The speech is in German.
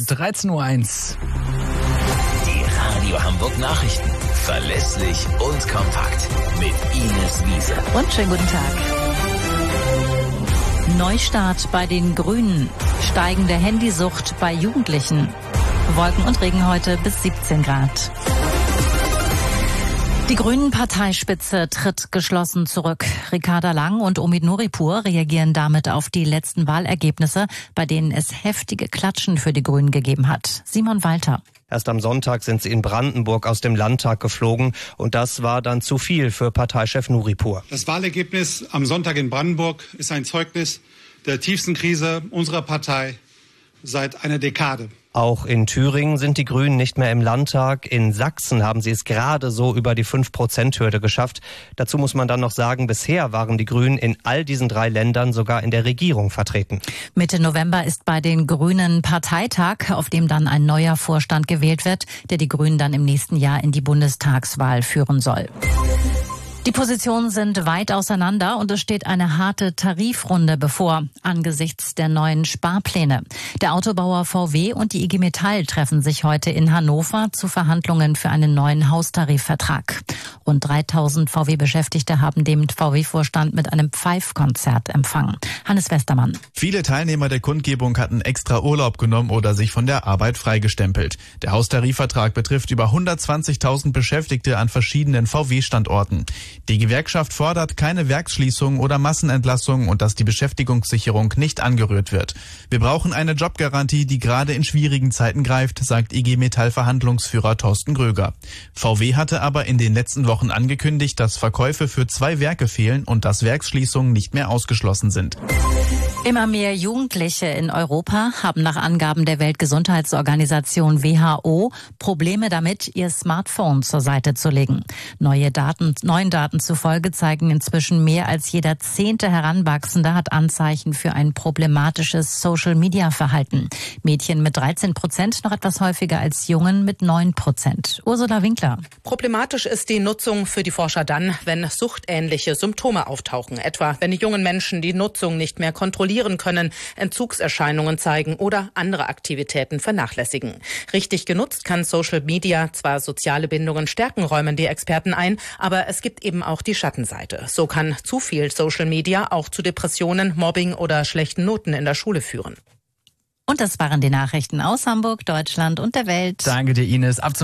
13:01 Uhr. Die Radio Hamburg Nachrichten. Verlässlich und kompakt. Mit Ines Wiese. Und schönen guten Tag. Neustart bei den Grünen. Steigende Handysucht bei Jugendlichen. Wolken und Regen heute bis 17 Grad. Die Grünen-Parteispitze tritt geschlossen zurück. Ricarda Lang und Omid Nuripur reagieren damit auf die letzten Wahlergebnisse, bei denen es heftige Klatschen für die Grünen gegeben hat. Simon Walter. Erst am Sonntag sind sie in Brandenburg aus dem Landtag geflogen und das war dann zu viel für Parteichef Nuripur. Das Wahlergebnis am Sonntag in Brandenburg ist ein Zeugnis der tiefsten Krise unserer Partei seit einer Dekade. Auch in Thüringen sind die Grünen nicht mehr im Landtag. In Sachsen haben sie es gerade so über die 5%-Hürde geschafft. Dazu muss man dann noch sagen, bisher waren die Grünen in all diesen 3 Ländern sogar in der Regierung vertreten. Mitte November ist bei den Grünen Parteitag, auf dem dann ein neuer Vorstand gewählt wird, der die Grünen dann im nächsten Jahr in die Bundestagswahl führen soll. Die Positionen sind weit auseinander und es steht eine harte Tarifrunde bevor, angesichts der neuen Sparpläne. Der Autobauer VW und die IG Metall treffen sich heute in Hannover zu Verhandlungen für einen neuen Haustarifvertrag. Rund 3000 VW-Beschäftigte haben den VW-Vorstand mit einem Pfeifkonzert empfangen. Hannes Westermann. Viele Teilnehmer der Kundgebung hatten extra Urlaub genommen oder sich von der Arbeit freigestempelt. Der Haustarifvertrag betrifft über 120.000 Beschäftigte an verschiedenen VW-Standorten. Die Gewerkschaft fordert keine Werksschließung oder Massenentlassung und dass die Beschäftigungssicherung nicht angerührt wird. Wir brauchen eine Jobgarantie, die gerade in schwierigen Zeiten greift, sagt IG Metall-Verhandlungsführer Thorsten Gröger. VW hatte aber in den letzten Wochen angekündigt, dass Verkäufe für 2 Werke fehlen und dass Werksschließungen nicht mehr ausgeschlossen sind. Immer mehr Jugendliche in Europa haben nach Angaben der Weltgesundheitsorganisation WHO Probleme damit, ihr Smartphone zur Seite zu legen. Neuen Daten zufolge zeigen inzwischen mehr als jeder 10. Heranwachsende hat Anzeichen für ein problematisches Social-Media-Verhalten. Mädchen mit 13%, noch etwas häufiger als Jungen mit 9%. Ursula Winkler. Problematisch ist die Nutzung für die Forscher dann, wenn suchtähnliche Symptome auftauchen. Etwa, wenn die jungen Menschen die Nutzung nicht mehr kontrollieren können, Entzugserscheinungen zeigen oder andere Aktivitäten vernachlässigen. Richtig genutzt kann Social Media zwar soziale Bindungen stärken, räumen die Experten ein, aber es gibt eben auch die Schattenseite. So kann zu viel Social Media auch zu Depressionen, Mobbing oder schlechten Noten in der Schule führen. Und das waren die Nachrichten aus Hamburg, Deutschland und der Welt. Danke dir, Ines. Ab zum